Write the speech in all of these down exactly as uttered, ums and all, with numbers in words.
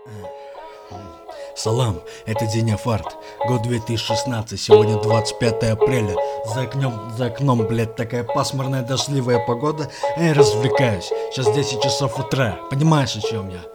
Салам, это Деня Фарт, год две тысячи шестнадцатый, сегодня двадцать пятое апреля. За окном, за окном, блядь, такая пасмурная дождливая погода, а я развлекаюсь. Сейчас десять часов утра, понимаешь, о чем я?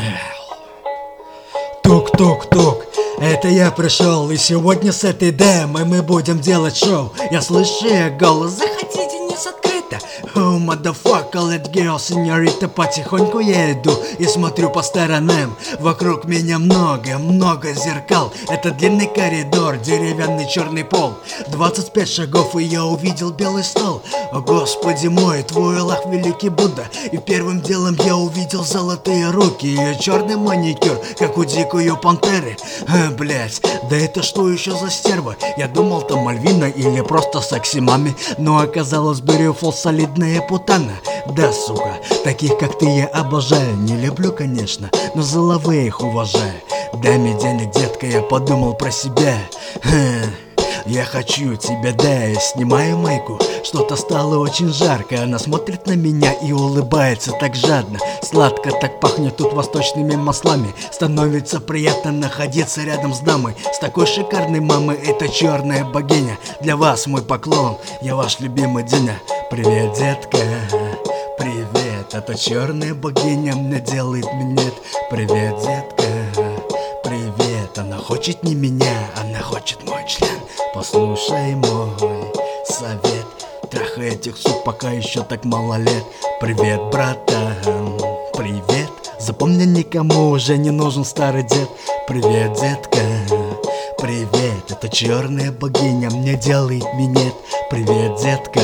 Тук-тук-тук, это я пришел, и сегодня с этой демой мы будем делать шоу. Я слышу голос, заходите, не закрыто. Oh, motherfucker, let's go, сеньорита. Потихоньку я иду и смотрю по сторонам. Вокруг меня много, много зеркал. Это длинный коридор, деревянный черный пол. Двадцать пять шагов, и я увидел белый стол. О господи мой, твой Аллах великий Будда. И первым делом я увидел золотые руки и черный маникюр, как у дикой пантеры. А, блять, да это что еще за стерва? Я думал, там Мальвина или просто секси-мами, но оказалось Бирюфол солидная путана. Да, сука, таких как ты я обожаю. Не люблю, конечно, но за лавы их уважаю. Дай мне денег, детка, я подумал про себя. Ха. Я хочу тебя, да, я снимаю майку. Что-то стало очень жарко. Она смотрит на меня и улыбается так жадно. Сладко так пахнет тут восточными маслами. Становится приятно находиться рядом с дамой. С такой шикарной мамой, это черная богиня. Для вас мой поклон, я ваш любимый Деня. Привет, детка, привет. Это черная богиня мне делает минет. Привет, детка, привет. Она хочет не меня, она хочет мой член. Послушай мой совет, трахай этих сук, пока еще так мало лет. Привет, братан, привет. Запомни, никому уже не нужен старый дед. Привет, детка, привет. Это черная богиня мне делает минет. Привет, детка,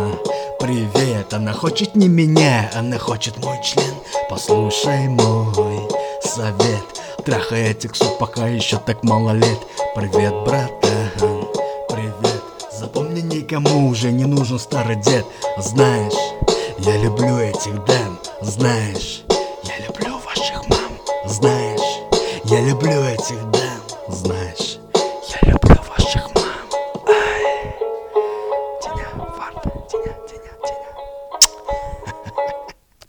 привет. Она хочет не меня, она хочет мой член. Послушай мой совет, трахай этих сук, пока еще так мало лет. Привет, братан, привет. Запомни, никому уже не нужен старый дед. Знаешь, я люблю этих дам. Знаешь, я люблю ваших мам. Знаешь, я люблю этих дам.